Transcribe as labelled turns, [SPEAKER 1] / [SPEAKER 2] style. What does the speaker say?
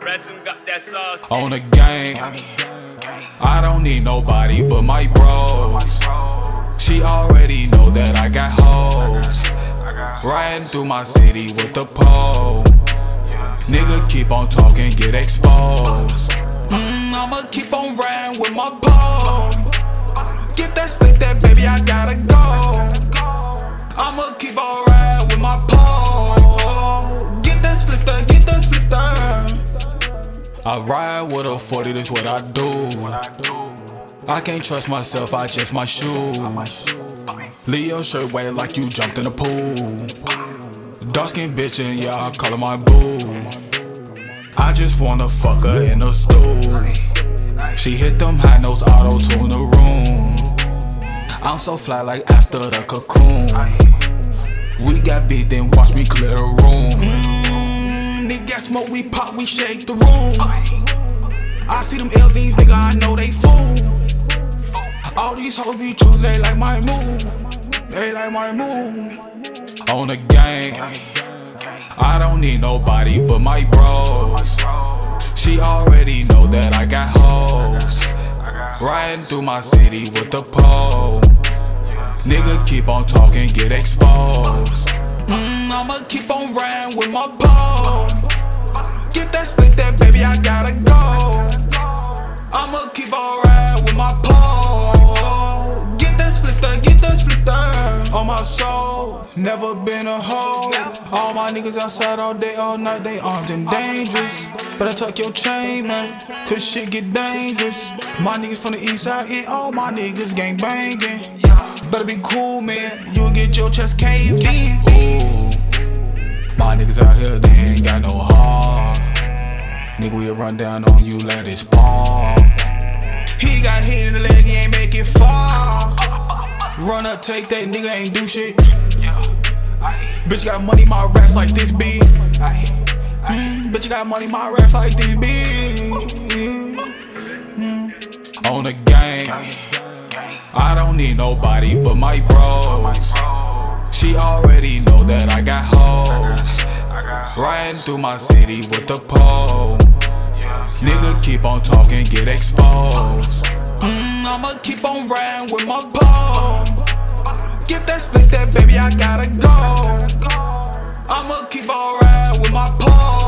[SPEAKER 1] Resin got that sauce.
[SPEAKER 2] On the gang, I don't need nobody but my bros. She already know that I got hoes. Riding through my city with the pole. Nigga keep on talking, get exposed. I'ma keep on riding with my pole. Get that split, that baby, I gotta go. I'ma keep on riding with my pole. Get that splitter, get that splitter. I ride with a 40, that's what I do. I can't trust myself, I just my shoe. Leave your shirt wet like you jumped in the pool. Dark skin bitch and yeah, I call her my boo. I just wanna fuck her in the stool. She hit them high notes, auto-tune the room. I'm so fly like after the cocoon. We got beat, then watch me clear the room. Nigga smoke, we pop, we shake the room. I see them LVs, nigga, I know they fool. All these hoes be choosing, they like my move. They like my move. On the gang, I don't need nobody but my bros. She already know that I got hoes. Riding through my city with the pole. Nigga keep on talking, get exposed. I'ma keep on riding with my pole. Get that split, that baby, I gotta go. I'ma keep on riding with my pole. Get that splitter on my soul. Never been a hoe. All my niggas outside all day, all night, they armed and dangerous. Better tuck your chain, man, cause shit get dangerous. My niggas from the east side and all my niggas gang banging. Better be cool, man, you'll get your chest caved in. Ooh, my niggas out here, they ain't got no heart. Nigga, we'll run down on you like this ball. He got hit in the leg, he ain't make it far. Run up, take that, nigga ain't do shit. Bitch got money, my raps like this big. Bitch got money, my raps like this big. On the gang, I don't need nobody but my bros. She already know that I got hoes. Riding through my city with the pole. Nigga keep on talking, get exposed. I'ma keep on riding with my pole. Get that split, that baby, I gotta go. I'ma keep on riding with my pole.